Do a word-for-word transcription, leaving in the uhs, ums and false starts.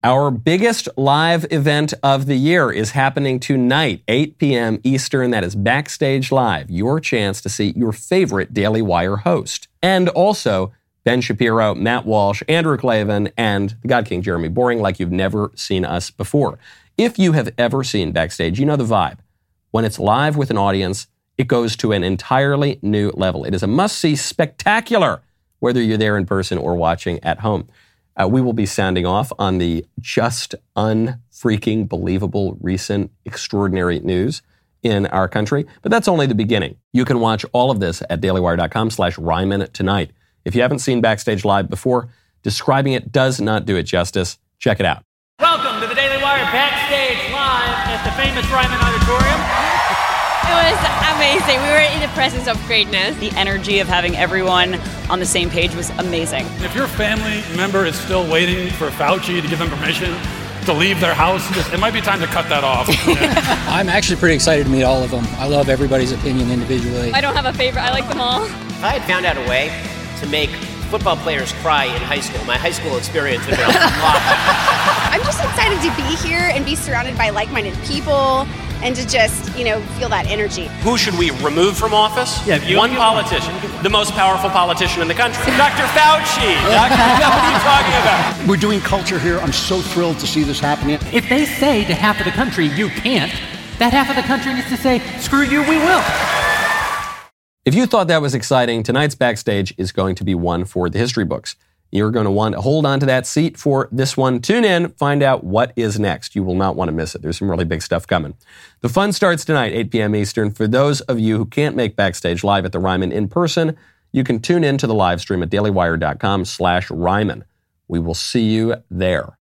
Our biggest live event of the year is happening tonight, eight p.m. Eastern. That is Backstage Live, your chance to see your favorite Daily Wire host. And also Ben Shapiro, Matt Walsh, Andrew Klavan, and the God King Jeremy Boring like you've never seen us before. If you have ever seen Backstage, you know the vibe. When it's live with an audience, it goes to an entirely new level. It is a must-see spectacular, whether you're there in person or watching at home. Uh, we will be sounding off on the just unfreaking believable recent extraordinary news in our country. But that's only the beginning. You can watch all of this at dailywire.com slash Ryman tonight. If you haven't seen Backstage Live before, describing it does not do it justice. Check it out. Welcome to the Daily Wire Backstage Live at the famous Ryman Auditorium. It was amazing. We were in the presence of greatness. The energy of having everyone on the same page was amazing. If your family member is still waiting for Fauci to give them permission to leave their house, it might be time to cut that off. I'm actually pretty excited to meet all of them. I love everybody's opinion individually. I don't have a favorite. I like them all. If I had found out a way to make football players cry in high school, my high school experience would be a lot. I'm just excited to be here and be surrounded by like-minded people and to just, you know, feel that energy. Who should we remove from office? Yeah, you- One you- politician, the most powerful politician in the country, Doctor Fauci. Doctor What are you talking about? We're doing culture here. I'm so thrilled to see this happening. If they say to half of the country, you can't, that half of the country needs to say, screw you, we will. If you thought that was exciting, tonight's Backstage is going to be one for the history books. You're going to want to hold on to that seat for this one. Tune in, find out what is next. You will not want to miss it. There's some really big stuff coming. The fun starts tonight, eight p.m. Eastern. For those of you who can't make Backstage Live at the Ryman in person, you can tune in to the live stream at dailywire.com slash Ryman. We will see you there.